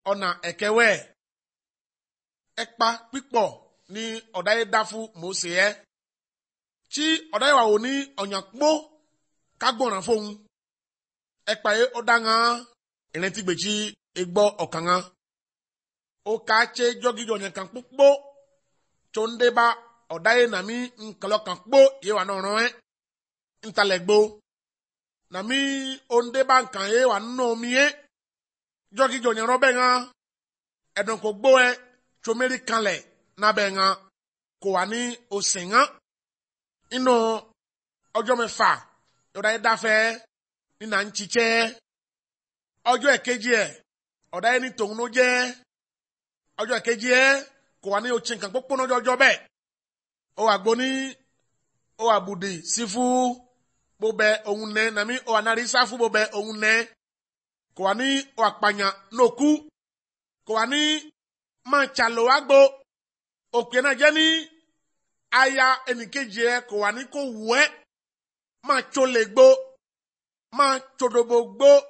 ọ̀nà ẹ̀kẹ́wẹ́ ẹ̀pá pípọ̀ ní ọ̀dáyé dá fún Mósè ẹ́ tí ọ̀dáyé wà wò ní ọ̀yànpó kágbọ̀nràn fóun ẹ̀pá yẹ ọ̀dá ŋan ìrètí gbèjì egbọ́ ọ̀kan ŋan ó ká tse jọ́gíjọ́ yẹn kan kpókpó tó ń dé bá ọ̀dáyé nàmí nkàlọ́ kan kpó yẹ wà nọ̀rọ̀ ẹ́ ntalẹ̀ gbó nàmí ó ń dé bá nkàn yẹ wà nínú omi yẹ jọ́gíjọ́ yẹn rọ́bẹ̀ ŋan ẹ̀dùn kò gbó ẹ tsomeri kanlẹ̀ n'abẹ́ ŋan kò wà ní òsè ŋan inú ọjọ́ mẹ́fà ọ̀dáyé dáfẹ́ nínú àǹtsitsẹ́ ọjọ́ èkejì ẹ̀ ọ̀dáyé ní tòun ló jẹ́ ọjọ́ èkejì ẹ̀ kò wà ní òtsi nǹkan kpókpó n'ọjọ́ ọjọ́ bẹ́ẹ̀ ó wà gbóni ó wà bùdì sífù bóbẹ òun nẹ nàmí ó wà nàrí sáfù bóbẹ òun nẹ kò wà ní ó wà kpanya n'òkú kò wà ní máa tsalo agbo òkè náà jẹ́ ní aya ẹnìkejì ẹ̀ kò wà ní kó wù ẹ́ máa tso lè gbó máa tsodobo gbó